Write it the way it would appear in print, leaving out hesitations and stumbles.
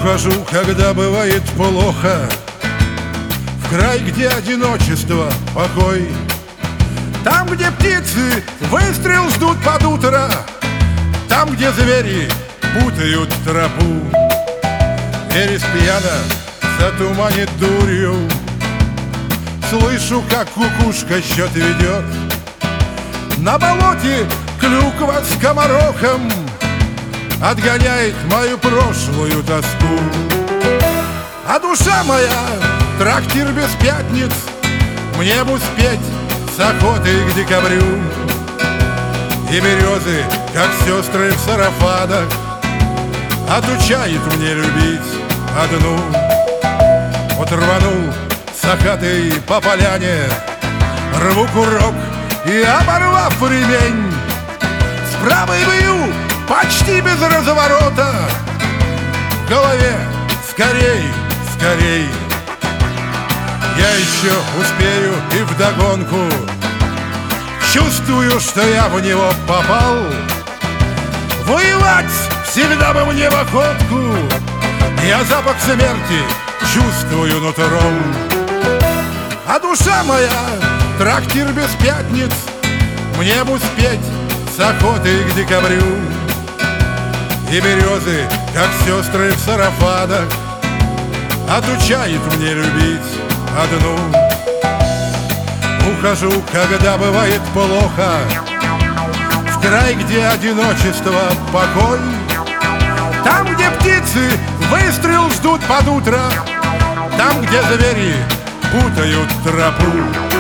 Ухожу, когда бывает плохо, в край, где одиночество, покой. Там, где птицы выстрел ждут под утро, там, где звери путают тропу. Верес пьяно затуманит дурью, слышу, как кукушка счет ведет. На болоте клюква с скоморохом отгоняет мою прошлую тоску. А душа моя — трактир без пятниц, мне бы спеть с охотой к декабрю. И березы, как сестры в сарафанах, отучает мне любить одну. Вот рванул сахатый по поляне, рву курок и, оборвав ремень, с правой бью почти без разворота, в голове скорей, скорей. Я еще успею и вдогонку, чувствую, что я в него попал. Воевать всегда бы мне в охотку, я запах смерти чувствую нутром. А душа моя — трактир без пятниц, мне бы спеть с охотой к декабрю. И березы, как сестры в сарафанах, отучает мне любить одну. Ухожу, когда бывает плохо, в край, где одиночество, покой. Там, где птицы выстрел ждут под утро, там, где звери путают тропу.